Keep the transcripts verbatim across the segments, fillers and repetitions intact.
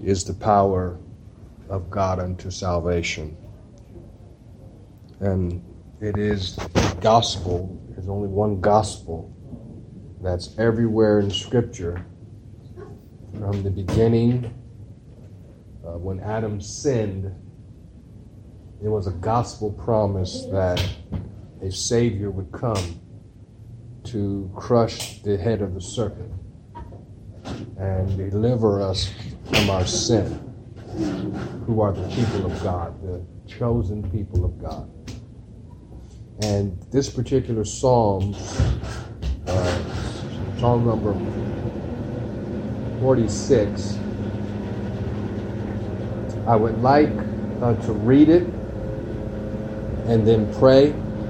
is the power of God unto salvation. And it is the gospel, there's only one gospel that's everywhere in Scripture. From the beginning, uh, when Adam sinned, it was a gospel promise that a Savior would come to crush the head of the serpent and deliver us from our sin, who are the people of God, the chosen people of God. And this particular psalm, uh, Psalm number forty-six, I would like uh, to read it and then pray,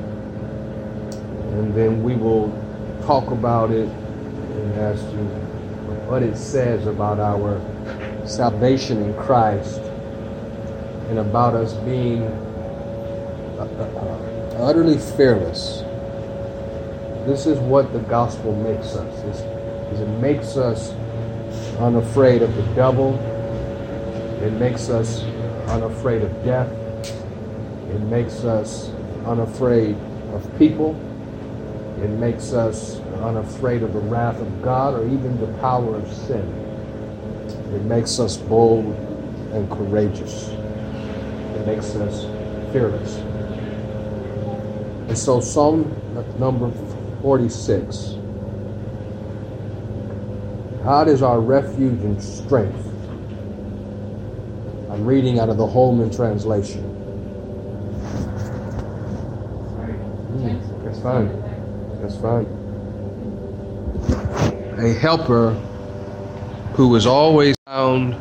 and then we will talk about it and ask you what it says about our salvation in Christ and about us being uh, uh, utterly fearless. This is what the gospel makes us. It's, is it makes us unafraid of the devil. It makes us unafraid of death. It makes us unafraid of people. It makes us unafraid of the wrath of God or even the power of sin. It makes us bold and courageous. It makes us fearless. And so Psalm number forty-six. God is our refuge and strength. I'm reading out of the Holman translation. Mm, that's fine. That's fine. A helper who is always found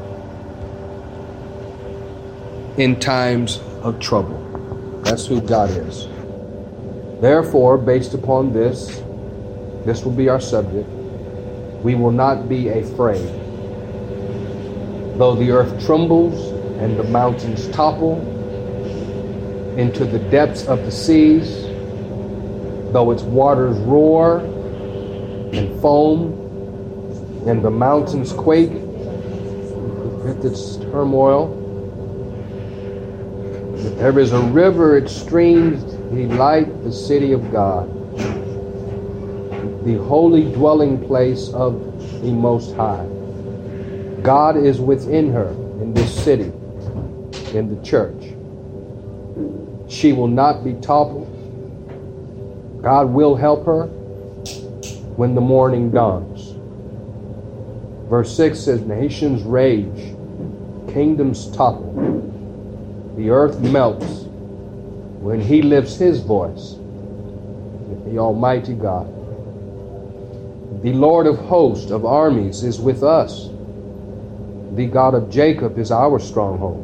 in times of trouble. That's who God is. Therefore, based upon this, this will be our subject. We will not be afraid. Though the earth trembles and the mountains topple into the depths of the seas, though its waters roar and foam and the mountains quake with its turmoil, there is a river, its streams delight the city of God, the holy dwelling place of the Most High. God is within her in this city, in the church. She will not be toppled. God will help her when the morning dawns. Verse six says, nations rage, kingdoms topple, the earth melts when he lifts his voice, the Almighty God. The Lord of hosts of armies is with us. The God of Jacob is our stronghold.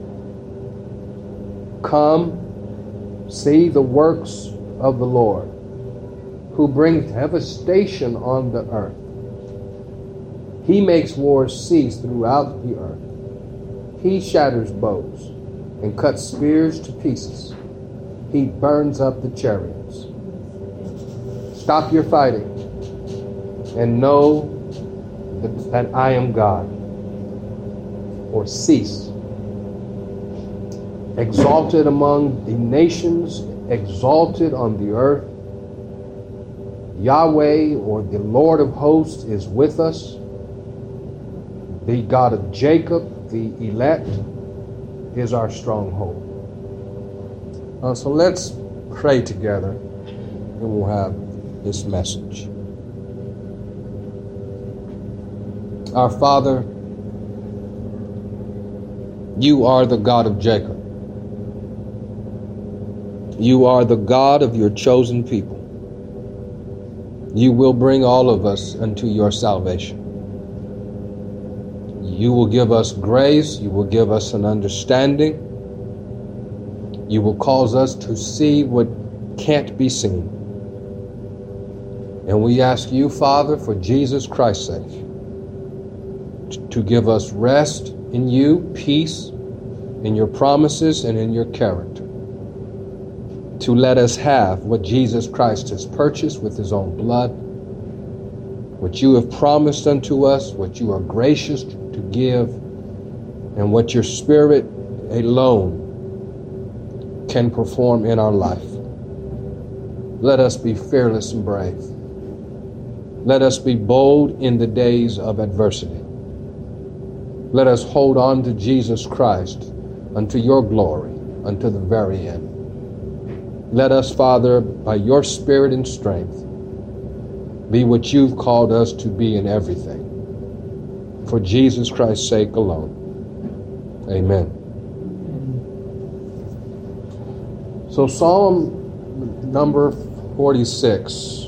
Come, see the works of the Lord, who brings devastation on the earth. He makes wars cease throughout the earth. He shatters bows and cuts spears to pieces. He burns up the chariots. Stop your fighting and know that, that I am God. Or cease. Exalted among the nations, exalted on the earth. Yahweh, or the Lord of hosts, is with us. The God of Jacob, the elect, is our stronghold. Uh, so let's pray together, and we'll have this message. Our Father, you are the God of Jacob. You are the God of your chosen people. You will bring all of us unto your salvation. You will give us grace. You will give us an understanding. You will cause us to see what can't be seen. And we ask you, Father, for Jesus Christ's sake, to give us rest in you, peace in your promises and in your character. To let us have what Jesus Christ has purchased with his own blood, what you have promised unto us, what you are gracious to give and what your Spirit alone can perform in our life. Let us be fearless and brave. Let us be bold in the days of adversity. Let us hold on to Jesus Christ unto your glory, unto the very end. Let us, Father, by your Spirit and strength, be what you've called us to be in everything. For Jesus Christ's sake alone. Amen. So Psalm number forty-six.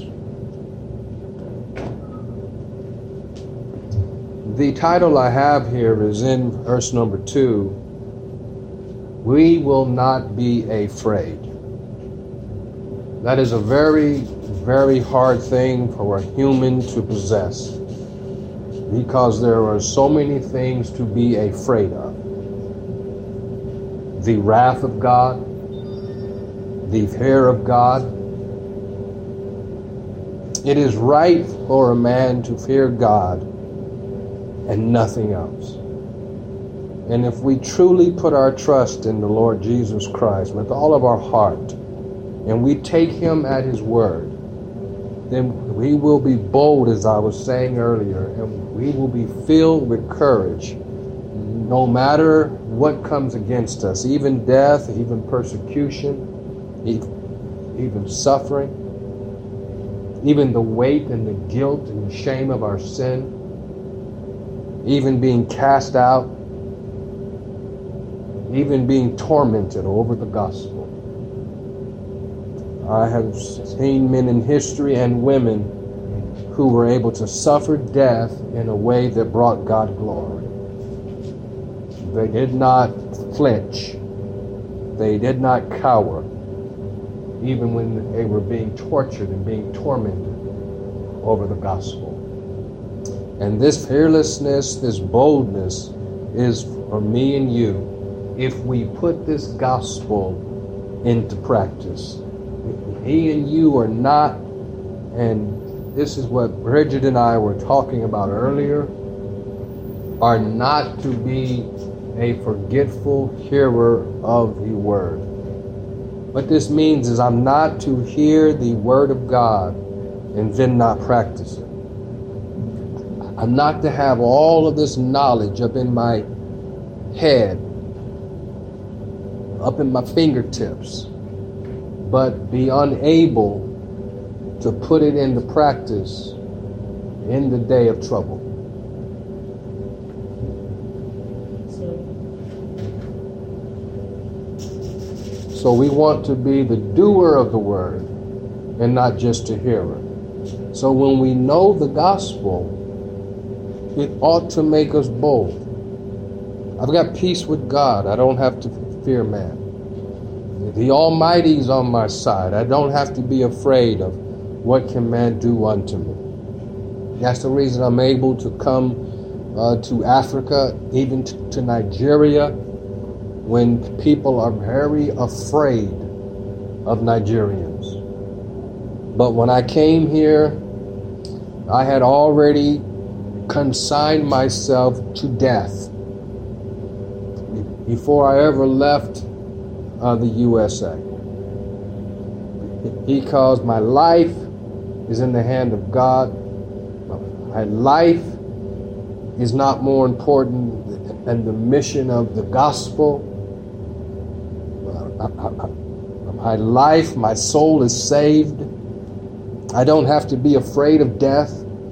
The title I have here is in verse number two. We will not be afraid. That is a very, very hard thing for a human to possess, because there are so many things to be afraid of. The wrath of God, the fear of God. It is right for a man to fear God and nothing else. And if we truly put our trust in the Lord Jesus Christ with all of our heart, and we take him at his word, then we will be bold, as I was saying earlier, and we will be filled with courage, no matter what comes against us, even death, even persecution, even suffering, even the weight and the guilt and the shame of our sin, even being cast out, even being tormented over the gospel. I have seen men in history and women who were able to suffer death in a way that brought God glory. They did not flinch. They did not cower, even when they were being tortured and being tormented over the gospel. And this fearlessness, this boldness is for me and you if we put this gospel into practice. He and you are not, and this is what Bridget and I were talking about earlier, are not to be a forgetful hearer of the word. What this means is I'm not to hear the word of God and then not practice it. I'm not to have all of this knowledge up in my head, up in my fingertips, but be unable to put it into practice in the day of trouble. So we want to be the doer of the word and not just a hearer. So when we know the gospel, it ought to make us bold. I've got peace with God. I don't have to fear man. The Almighty is on my side. I don't have to be afraid of what can man do unto me. That's the reason I'm able to come uh, to Africa, even to, to Nigeria, when people are very afraid of Nigerians. But when I came here, I had already consigned myself to death before I ever left uh, the U S A. Because my life is in the hand of God. My life is not more important than the mission of the gospel. My life, my soul is saved. I don't have to be afraid of death.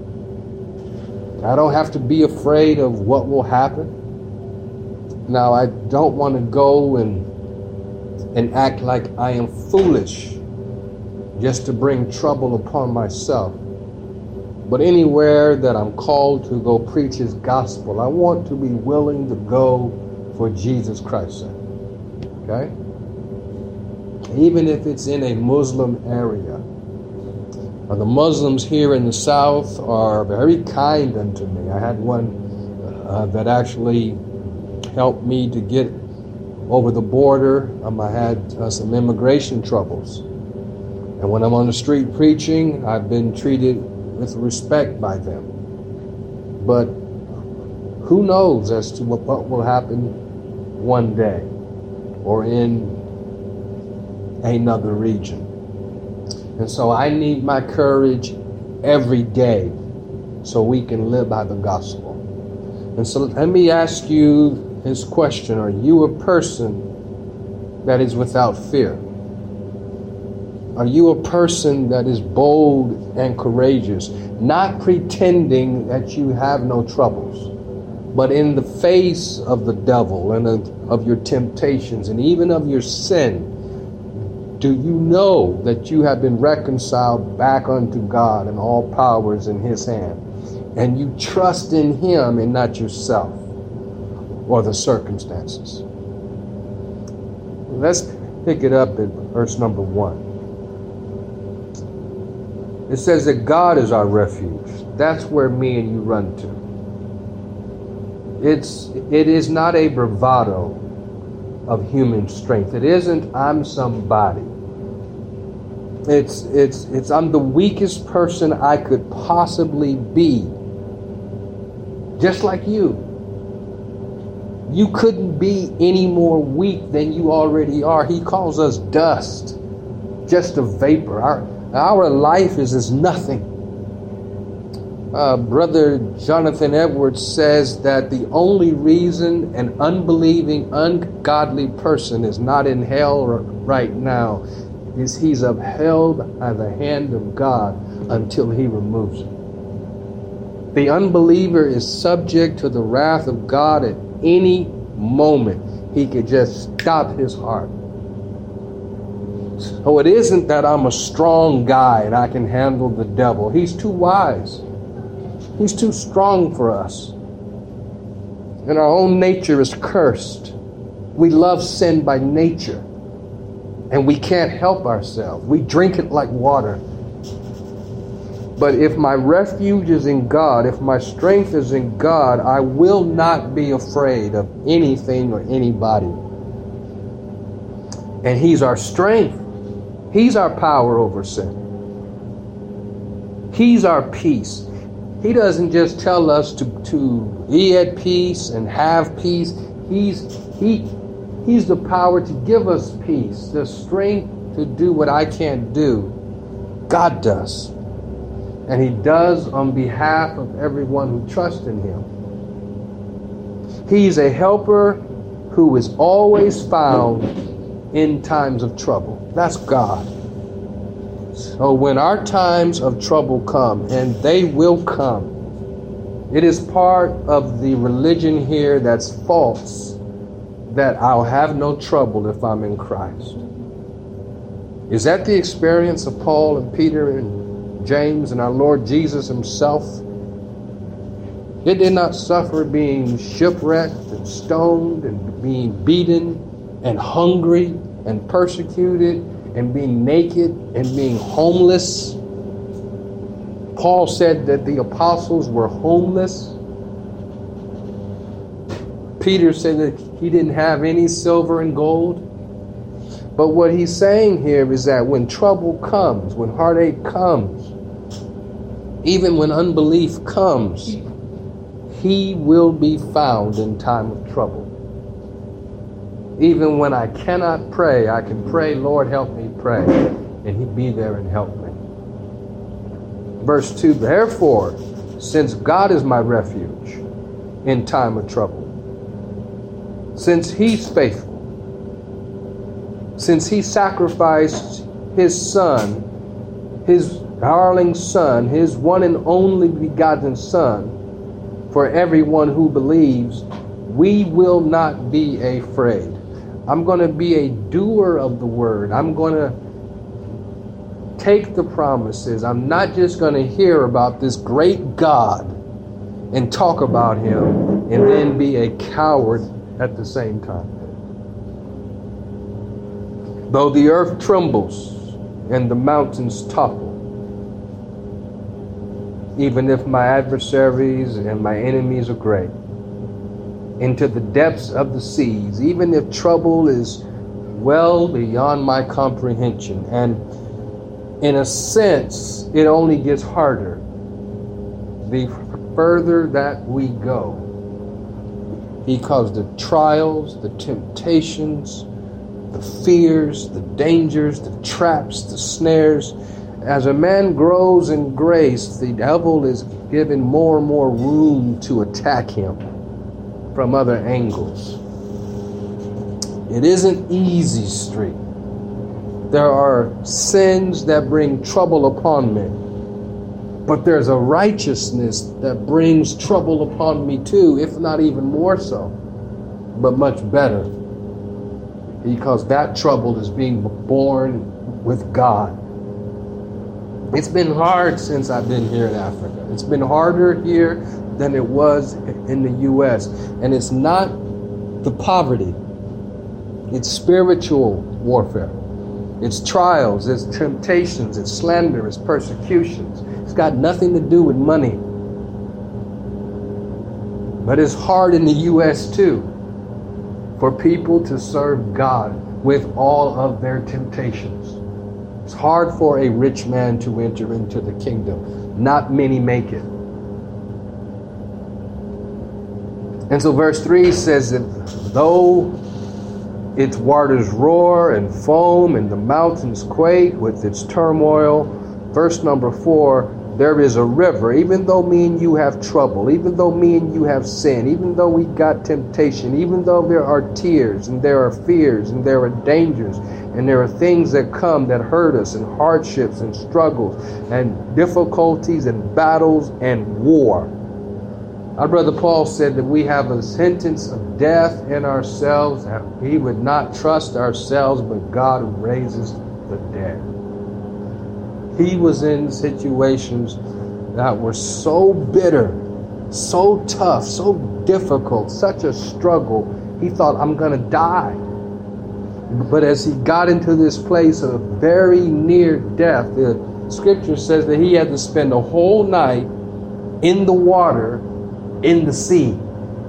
I don't have to be afraid of what will happen. Now, I don't want to go and and act like I am foolish just to bring trouble upon myself. But anywhere that I'm called to go preach his gospel, I want to be willing to go for Jesus Christ's sake. Okay? Even if it's in a Muslim area. Uh, the Muslims here in the South are very kind unto me. I had one uh, that actually helped me to get over the border. Um, I had uh, some immigration troubles. And when I'm on the street preaching, I've been treated with respect by them. But who knows as to what, what will happen one day or in another region. And so I need my courage every day so we can live by the gospel. And so let me ask you this question. Are you a person that is without fear? Are you a person that is bold and courageous, not pretending that you have no troubles, but in the face of the devil and of, of your temptations and even of your sin, do you know that you have been reconciled back unto God and all power is in his hand? And you trust in him and not yourself or the circumstances. Let's pick it up at verse number one. It says that God is our refuge. That's where me and you run to. It's, it is not a bravado of human strength. It isn't I'm somebody. It's, it's, it's I'm the weakest person I could possibly be. Just like you. You couldn't be any more weak than you already are. He calls us dust, just a vapor. Our, our life is as nothing. Uh, Brother Jonathan Edwards says that the only reason an unbelieving, ungodly person is not in hell right now is he's upheld by the hand of God until he removes it. The unbeliever is subject to the wrath of God at any moment. He could just stop his heart. So it isn't that I'm a strong guy and I can handle the devil. He's too wise. He's too strong for us. And our own nature is cursed. We love sin by nature. And we can't help ourselves. We drink it like water. But if my refuge is in God, if my strength is in God, I will not be afraid of anything or anybody. And he's our strength. He's our power over sin. He's our peace. He doesn't just tell us to, to be at peace and have peace. He's, he, he's the power to give us peace, the strength to do what I can't do. God does. And he does on behalf of everyone who trusts in him. He's a helper who is always found in times of trouble. That's God. So when our times of trouble come, and they will come, it is part of the religion here that's false, that I'll have no trouble if I'm in Christ. Is that the experience of Paul and Peter and James and our Lord Jesus himself? Did they not suffer being shipwrecked and stoned and being beaten and hungry and persecuted and being naked and being homeless? Paul said that the apostles were homeless. Peter said that he didn't have any silver and gold. But what he's saying here is that when trouble comes, when heartache comes, even when unbelief comes, he will be found in time of trouble. Even when I cannot pray, I can pray, Lord, help me pray. And he'd be there and help me. Verse two, therefore, since God is my refuge in time of trouble, since he's faithful, since he sacrificed his son, his darling son, his one and only begotten son, for everyone who believes, we will not be afraid. I'm going to be a doer of the word. I'm going to take the promises. I'm not just going to hear about this great God and talk about him and then be a coward at the same time. Though the earth trembles and the mountains topple, even if my adversaries and my enemies are great, into the depths of the seas, even if trouble is well beyond my comprehension, and in a sense, it only gets harder the further that we go. He caused the trials, the temptations, the fears, the dangers, the traps, the snares. As a man grows in grace, the devil is given more and more room to attack him from other angles. It isn't easy street. There are sins that bring trouble upon me. But there's a righteousness that brings trouble upon me too, if not even more so, but much better. Because that trouble is being born with God. It's been hard since I've been here in Africa. It's been harder here than it was in the U S. And it's not the poverty. It's spiritual warfare. It's trials, it's temptations, it's slander, it's persecutions. It's got nothing to do with money. But it's hard in the U S too for people to serve God with all of their temptations. It's hard for a rich man to enter into the kingdom. Not many make it. And so verse three says that though its waters roar and foam and the mountains quake with its turmoil, verse number four, there is a river, even though me and you have trouble, even though me and you have sin, even though we got temptation, even though there are tears and there are fears and there are dangers and there are things that come that hurt us and hardships and struggles and difficulties and battles and war. Our brother Paul said that we have a sentence of death in ourselves, and we would not trust ourselves, but God who raises the dead. He was in situations that were so bitter, so tough, so difficult, such a struggle. He thought, I'm going to die. But as he got into this place of very near death, the scripture says that he had to spend a whole night in the water, in the sea.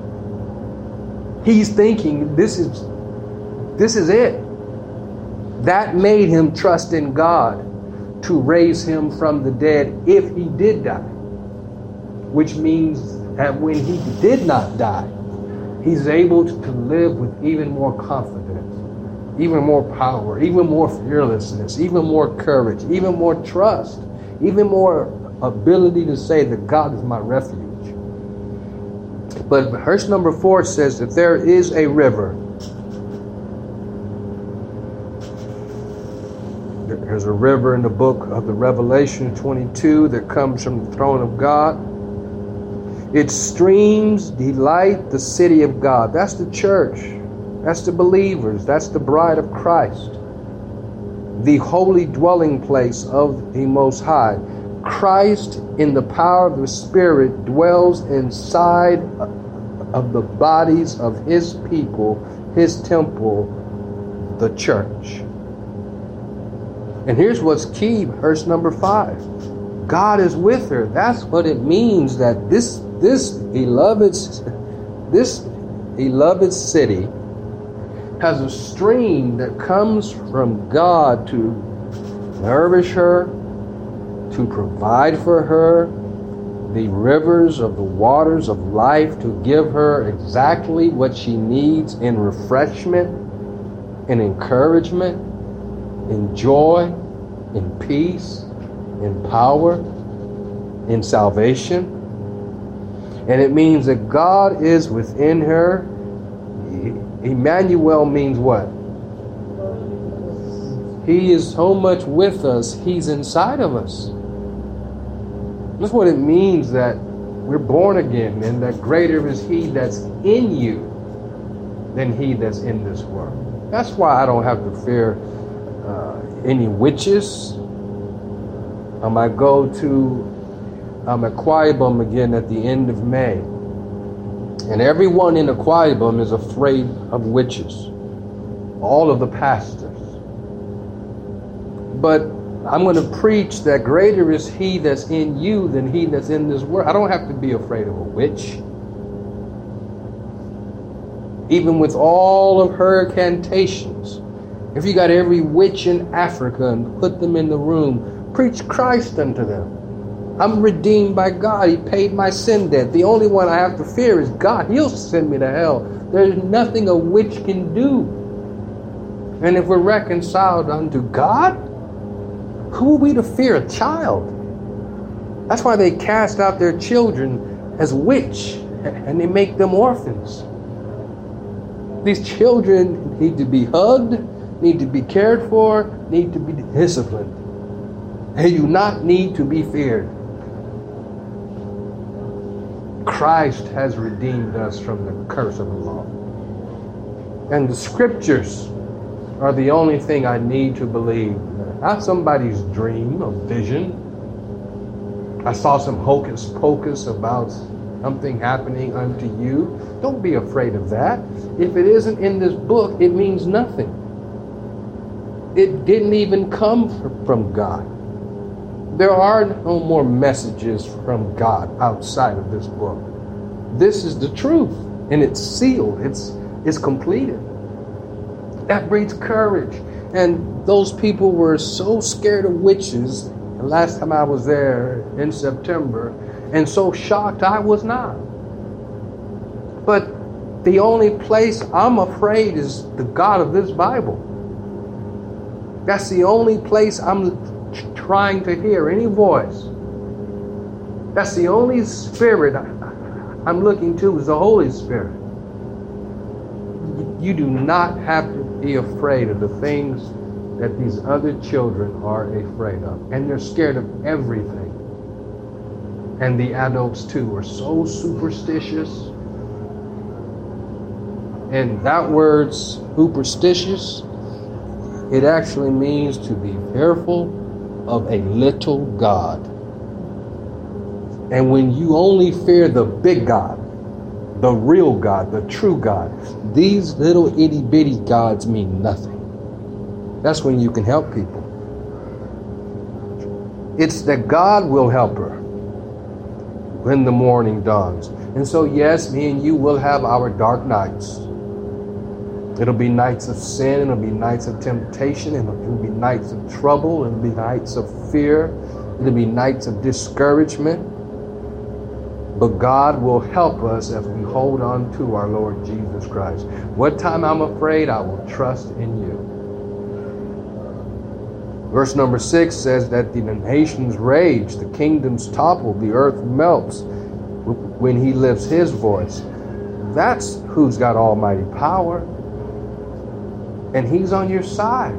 He's thinking, this is, this is it. That made him trust in God to raise him from the dead if he did die. Which means that when he did not die, he's able to live with even more confidence, even more power, even more fearlessness, even more courage, even more trust, even more ability to say that God is my refuge. But verse number four says that there is a river. There's a river in the book of the Revelation twenty-two that comes from the throne of God. Its streams delight the city of God. That's the church. That's the believers. That's the bride of Christ. The holy dwelling place of the Most High. Christ in the power of the Spirit dwells inside of the bodies of his people, his temple, the church. And here's what's key, verse number five. God is with her. That's what it means that this this beloved this beloved city has a stream that comes from God to nourish her, to provide for her, the rivers of the waters of life to give her exactly what she needs in refreshment, in encouragement, in joy, in peace, in power, in salvation. And it means that God is within her. Emmanuel means what? He is so much with us, he's inside of us. That's what it means that we're born again, and that greater is he that's in you than he that's in this world. That's why I don't have to fear uh, any witches. I might go to um, Akwa Ibom again at the end of May. And everyone in Akwa Ibom is afraid of witches. All of the pastors. But I'm going to preach that greater is he that's in you than he that's in this world. I don't have to be afraid of a witch. Even with all of her incantations. If you got every witch in Africa and put them in the room, preach Christ unto them. I'm redeemed by God. He paid my sin debt. The only one I have to fear is God. He'll send me to hell. There's nothing a witch can do. And if we're reconciled unto God, who are we to fear? A child. That's why they cast out their children as witch, and they make them orphans. These children need to be hugged, need to be cared for, need to be disciplined. They do not need to be feared. Christ has redeemed us from the curse of the law. And the scriptures are the only thing I need to believe. Not somebody's dream or vision. I saw some hocus pocus about something happening unto you. Don't be afraid of that. If it isn't in this book, it means nothing. It didn't even come from God. There are no more messages from God outside of this book. This is the truth, and it's sealed. It's, it's completed. That breeds courage. And those people were so scared of witches. The last time I was there in September, and so shocked I was not. But the only place I'm afraid is the God of this Bible. That's the only place I'm trying to hear any voice. That's the only spirit I'm looking to, is the Holy Spirit. You do not have to be afraid of the things that these other children are afraid of. And they're scared of everything. And the adults too are so superstitious. And that word, superstitious, it actually means to be fearful of a little God. And when you only fear the big God, the real God, the true God, these little itty bitty gods mean nothing. That's when you can help people. It's that God will help her when the morning dawns. And so, yes, me and you will have our dark nights. It'll be nights of sin. It'll be nights of temptation. It'll, it'll be nights of trouble. It'll be nights of fear. It'll be nights of discouragement. But God will help us as we hold on to our Lord Jesus Christ. What time I'm afraid, I will trust in you. Verse number six says that the nations rage, the kingdoms topple, the earth melts when he lifts his voice. That's who's got almighty power. And he's on your side.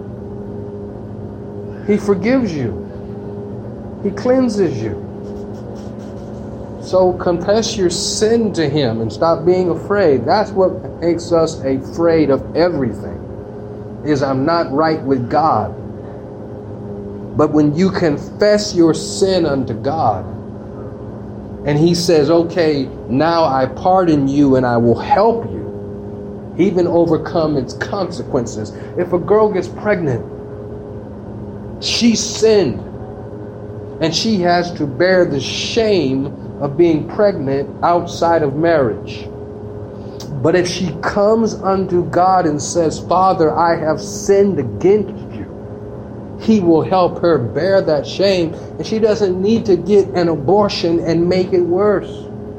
He forgives you. He cleanses you. So confess your sin to him and stop being afraid. That's what makes us afraid of everything, is I'm not right with God. But when you confess your sin unto God, and he says, okay, now I pardon you and I will help you even overcome its consequences. If a girl gets pregnant, she sinned, and she has to bear the shame of being pregnant outside of marriage. But if she comes unto God and says, Father, I have sinned against you, he will help her bear that shame, and she doesn't need to get an abortion and make it worse.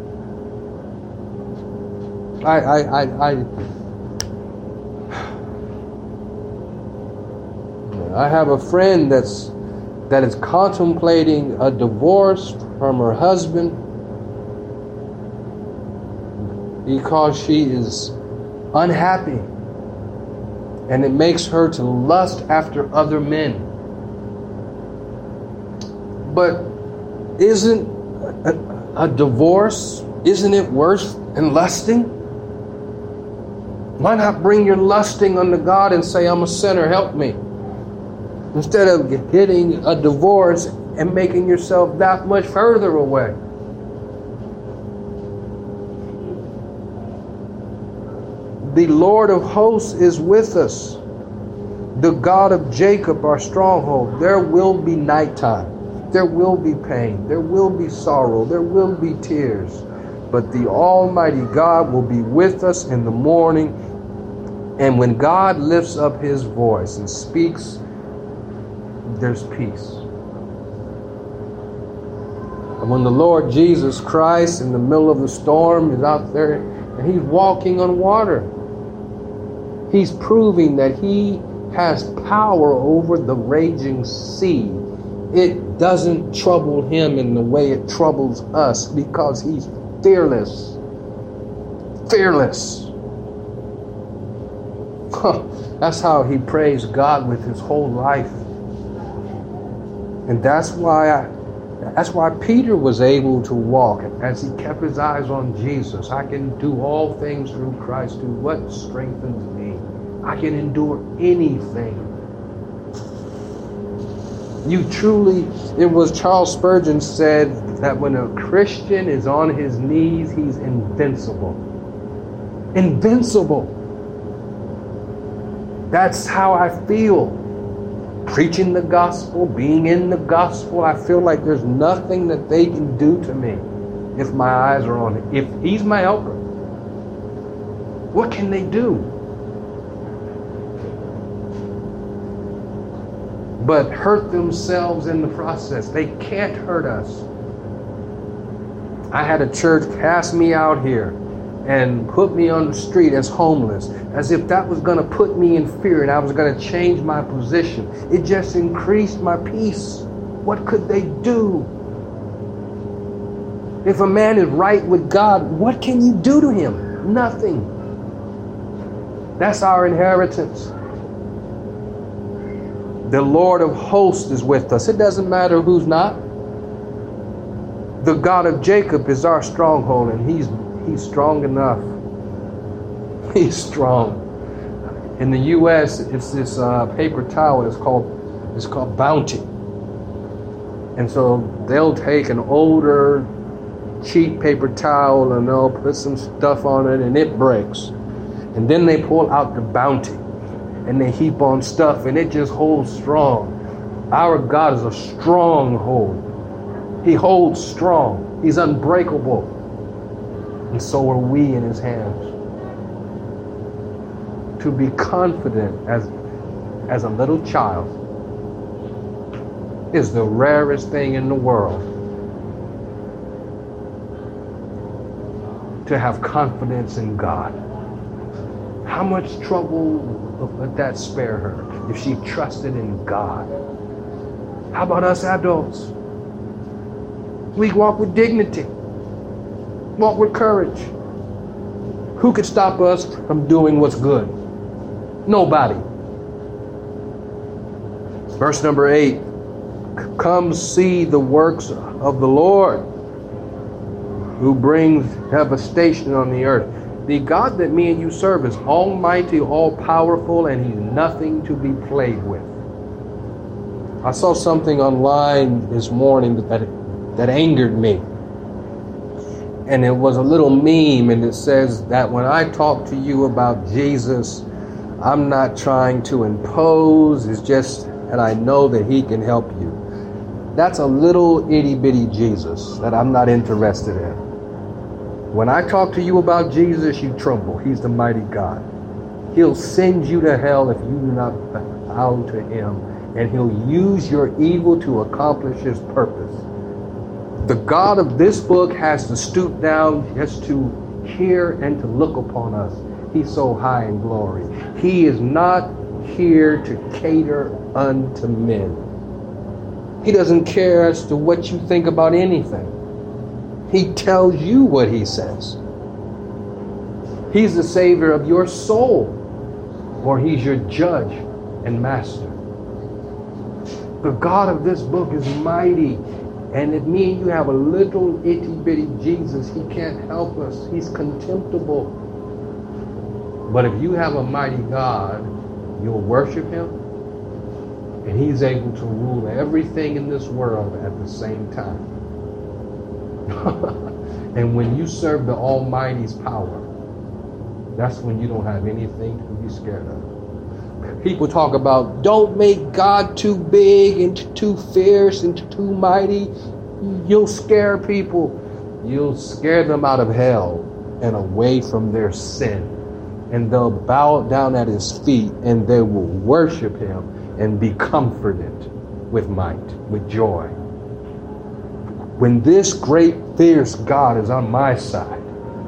I, I, I, I, I have a friend that's that is contemplating a divorce from her husband because she is unhappy, and it makes her to lust after other men. But isn't a, a divorce, isn't it worse than lusting? Why not bring your lusting unto God and say, I'm a sinner, help me? Instead of getting a divorce and making yourself that much further away. The Lord of hosts is with us. The God of Jacob, our stronghold. There will be nighttime. There will be pain. There will be sorrow. There will be tears. But the Almighty God will be with us in the morning. And when God lifts up his voice and speaks, there's peace. And when the Lord Jesus Christ in the middle of the storm is out there and he's walking on water, he's proving that he has power over the raging sea. It doesn't trouble him in the way it troubles us because he's fearless. Fearless. That's how he praised God with his whole life. And that's why I, that's why Peter was able to walk as he kept his eyes on Jesus. I can do all things through Christ who what strengthens me. I can endure anything. You truly, it was Charles Spurgeon said that when a Christian is on his knees, he's invincible. Invincible. That's how I feel. Preaching the gospel, being in the gospel, I feel like there's nothing that they can do to me if my eyes are on him. If he's my helper, what can they do? But hurt themselves in the process. They can't hurt us. I had a church cast me out here and put me on the street as homeless, as if that was going to put me in fear and I was going to change my position. It just increased my peace. What could they do? If a man is right with God, what can you do to him? Nothing. That's our inheritance. The Lord of hosts is with us. It doesn't matter who's not. The God of Jacob is our stronghold, and he's he's strong enough. He's strong. In the U S, it's this uh, paper towel. It's called it's called Bounty. And so they'll take an older, cheap paper towel and they'll put some stuff on it, and it breaks. And then they pull out the Bounty, and they heap on stuff, and it just holds strong. Our God is a stronghold. He holds strong. He's unbreakable. And so are we in his hands. To be confident as, as a little child is the rarest thing in the world. To have confidence in God. How much trouble would that spare her if she trusted in God? How about us adults? We walk with dignity. Walk with courage. Who could stop us from doing what's good? Nobody. Verse number eight. Come see the works of the Lord, who brings devastation on the earth. The God that me and you serve is almighty, all-powerful, and he's nothing to be played with. I saw something online this morning that, that angered me. And it was a little meme, and it says that when I talk to you about Jesus, I'm not trying to impose. It's just that I know that he can help you. That's a little itty-bitty Jesus that I'm not interested in. When I talk to you about Jesus, you tremble. He's the mighty God. He'll send you to hell if you do not bow to him, and he'll use your evil to accomplish his purpose. The God of this book has to stoop down just to hear and to look upon us. He's so high in glory. He is not here to cater unto men. He doesn't care as to what you think about anything. He tells you what he says. He's the savior of your soul, or he's your judge and master. The God of this book is mighty. And if me and you have a little itty-bitty Jesus, he can't help us. He's contemptible. But if you have a mighty God, you'll worship him. And he's able to rule everything in this world at the same time. And when you serve the Almighty's power, that's when you don't have anything to be scared of. People talk about, don't make God too big and too fierce and too mighty. You'll scare people. You'll scare them out of hell and away from their sin. And they'll bow down at his feet and they will worship him and be comforted with might, with joy. when this great, fierce God is on my side,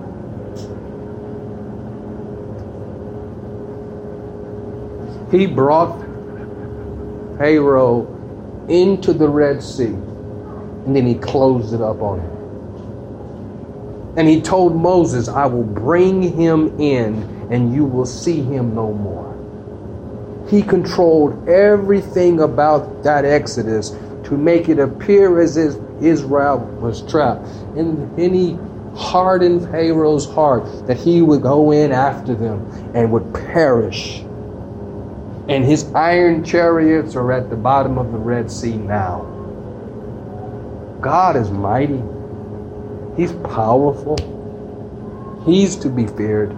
he brought Pharaoh into the Red Sea, and then he closed it up on him. And he told Moses, I will bring him in, and you will see him no more. He controlled everything about that Exodus to make it appear as if Israel was trapped. And then he hardened Pharaoh's heart that he would go in after them and would perish. And his iron chariots are at the bottom of the Red Sea now. God is mighty. He's powerful. He's to be feared.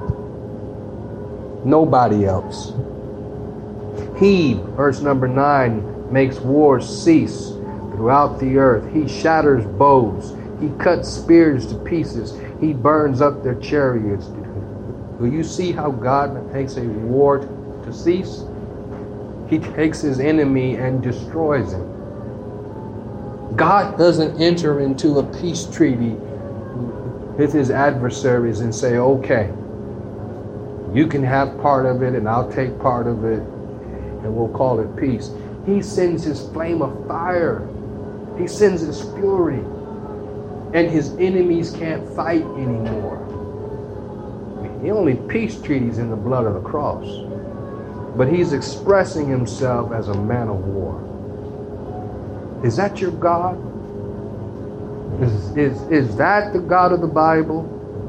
Nobody else. He, verse number nine, makes wars cease throughout the earth. He shatters bows. He cuts spears to pieces. He burns up their chariots. Do you see how God makes a war to cease? He takes his enemy and destroys him. God doesn't enter into a peace treaty with his adversaries and say, okay, you can have part of it and I'll take part of it and we'll call it peace. He sends his flame of fire. He sends his fury. And his enemies can't fight anymore. The only peace treaty is in the blood of the cross. But he's expressing himself as a man of war. Is that your God? Is, is, is that the God of the Bible?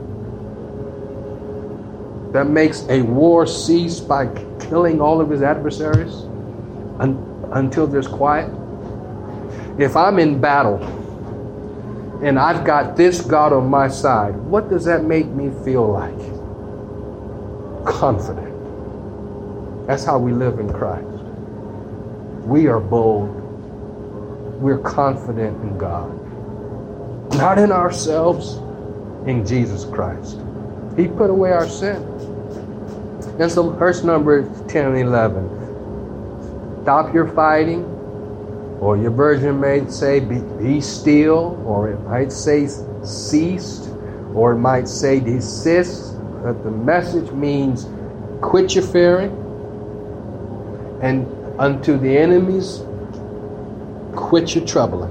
That makes a war cease by killing all of his adversaries un, until there's quiet? If I'm in battle and I've got this God on my side, what does that make me feel like? Confident. That's how we live in Christ. We are bold. We're confident in God. Not in ourselves, in Jesus Christ. He put away our sin. And so verse number ten and eleven. Stop your fighting. Or your version may say be, be still. Or it might say ceased. Or it might say desist. But the message means quit your fearing. And unto the enemies, quit your troubling.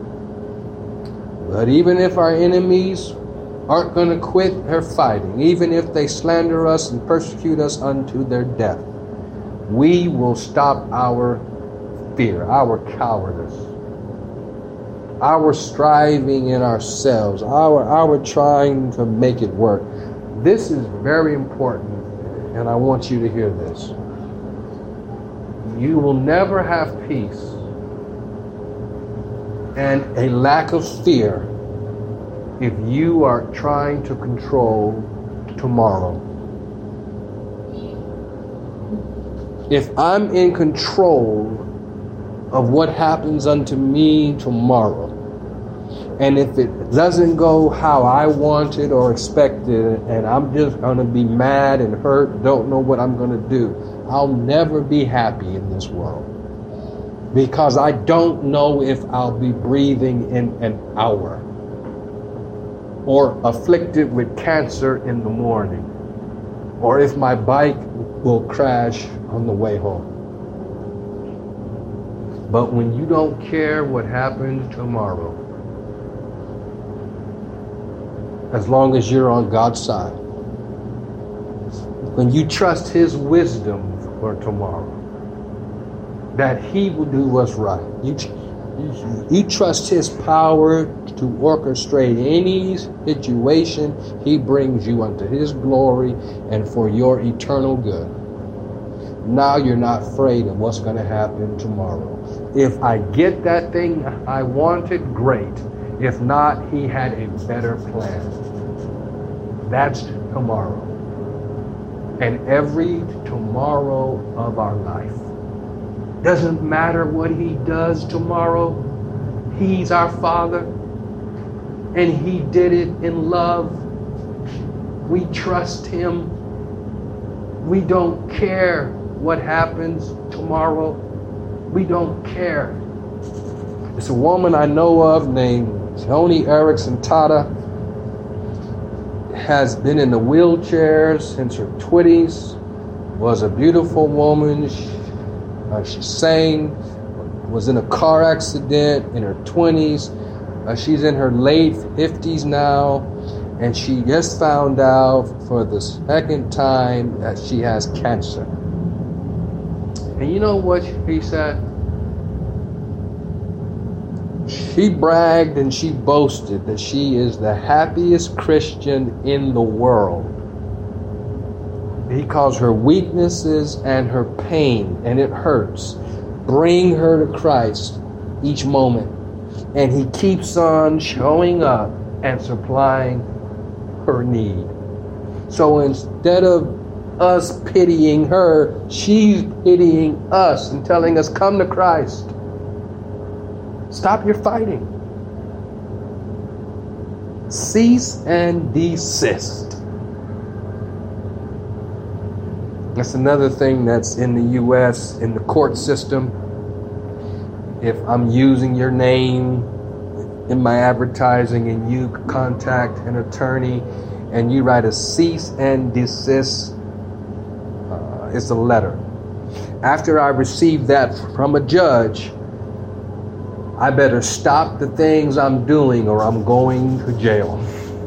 But even if our enemies aren't going to quit their fighting, even if they slander us and persecute us unto their death, we will stop our fear, our cowardice, our striving in ourselves, our, our trying to make it work. This is very important, and I want you to hear this. You will never have peace and a lack of fear if you are trying to control tomorrow. If I'm in control of what happens unto me tomorrow, and if it doesn't go how I wanted or expected, and I'm just going to be mad and hurt, don't know what I'm going to do, I'll never be happy in this world. Because I don't know if I'll be breathing in an hour, or afflicted with cancer in the morning, or if my bike will crash on the way home. But when you don't care what happens tomorrow, as long as you're on God's side, when you trust his wisdom for tomorrow, that he will do what's right. You, you, you trust his power to orchestrate any situation. He brings you unto his glory and for your eternal good. Now you're not afraid of what's going to happen tomorrow. If I get that thing I wanted, great. If not, he had a better plan. That's tomorrow. And every tomorrow of our life. Doesn't matter what he does tomorrow. He's our Father. And he did it in love. We trust him. We don't care what happens tomorrow. We don't care. There's a woman I know of named Joni Eareckson Tada has been in the wheelchair since her twenties, was a beautiful woman. She, uh, she sang, was in a car accident in her twenties. Uh, she's in her late fifties now, and she just found out for the second time that she has cancer. And you know what he said? She bragged and she boasted that she is the happiest Christian in the world, because her weaknesses and her pain, and it hurts, bring her to Christ each moment. And he keeps on showing up and supplying her need. So instead of us pitying her, she's pitying us and telling us, come to Christ. Stop your fighting. Cease and desist. That's another thing that's in the U S, in the court system. If I'm using your name in my advertising and you contact an attorney and you write a cease and desist, uh, it's a letter. After I receive that from a judge, I better stop the things I'm doing or I'm going to jail.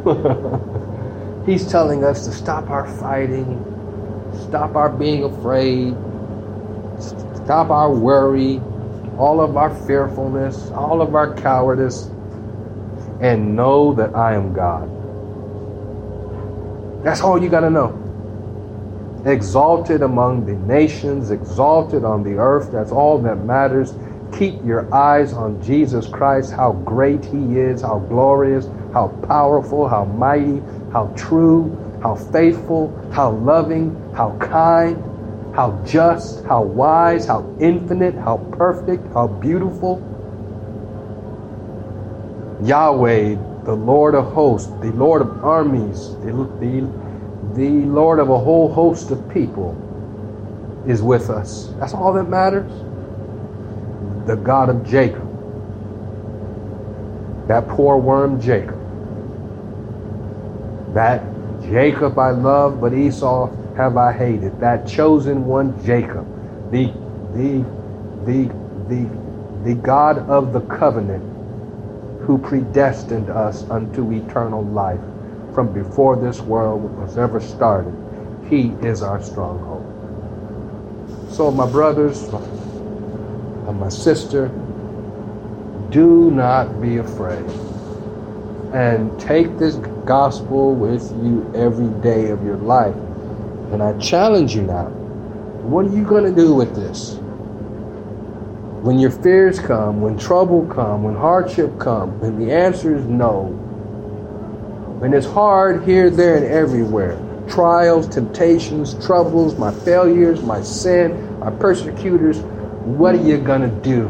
He's telling us to stop our fighting, stop our being afraid, stop our worry, all of our fearfulness, all of our cowardice, and know that I am God. That's all you got to know. Exalted among the nations, exalted on the earth, that's all that matters. Keep your eyes on Jesus Christ, how great he is, how glorious, how powerful, how mighty, how true, how faithful, how loving, how kind, how just, how wise, how infinite, how perfect, how beautiful. Yahweh, the Lord of hosts, the Lord of armies, the, the, the Lord of a whole host of people is with us. That's all that matters. The God of Jacob, that poor worm Jacob, that Jacob I love, but Esau have I hated, that chosen one Jacob, the the the the the God of the covenant, who predestined us unto eternal life from before this world was ever started. He is our stronghold. So my brothers and my sister, do not be afraid, and take this gospel with you every day of your life. And I challenge you now, what are you going to do with this? When your fears come, when trouble come, when hardship come, and the answer is no, when it's hard here, there, and everywhere, trials, temptations, troubles, my failures, my sin, my persecutors, what are you going to do?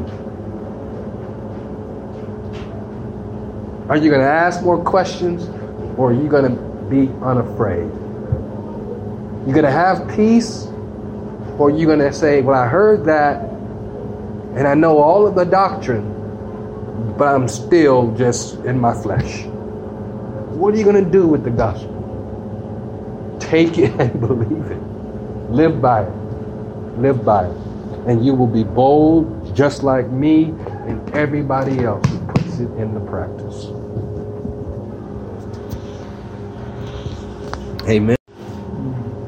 Are you going to ask more questions, or are you going to be unafraid? You going to have peace, or are you going to say, well, I heard that, and I know all of the doctrine, but I'm still just in my flesh? What are you going to do with the gospel? Take it and believe it. Live by it. Live by it. And you will be bold, just like me and everybody else who puts it into practice. Amen.